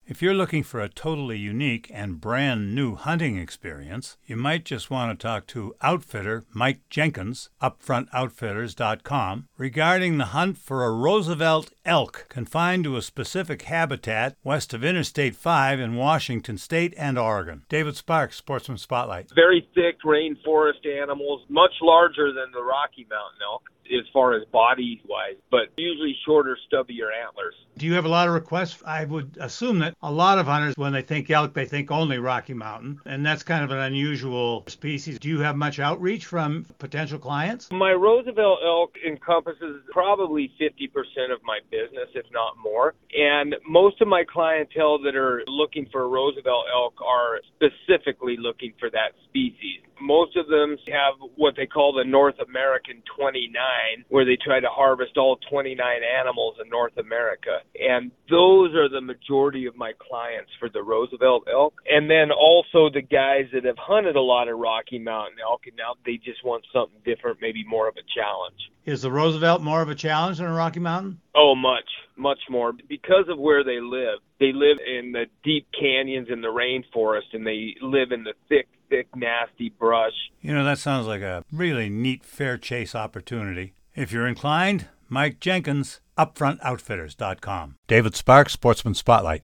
If you're looking for a totally unique and brand new hunting experience, you might just want to talk to outfitter Mike Jenkins, upfrontoutfitters.com, regarding the hunt for a Roosevelt elk confined to a specific habitat west of Interstate 5 in Washington State and Oregon. David Sparks, Sportsman Spotlight. Very thick rainforest animals, much larger than the Rocky Mountain elk as far as body-wise, but usually shorter, stubbier antlers. Do you have a lot of requests? I would assume that a lot of hunters, when they think elk, they think only Rocky Mountain, and that's kind of an unusual species. Do you have much outreach from potential clients? My Roosevelt elk encompasses probably 50% of my business, if not more, and most of my clientele that are looking for a Roosevelt elk are specifically looking for that species. Most of them have what they call the North American 29, where they try to harvest all 29 animals in North America. And those are the majority of my clients for the Roosevelt elk. And then also the guys that have hunted a lot of Rocky Mountain elk, and now they just want something different, maybe more of a challenge. Is the Roosevelt more of a challenge than a Rocky Mountain? Oh, much more. Because of where they live in the deep canyons in the rainforest, and they live in the thick, nasty brush. You know, that sounds like a really neat fair chase opportunity. If you're inclined, Mike Jenkins, upfrontoutfitters.com. David Sparks, Sportsman Spotlight.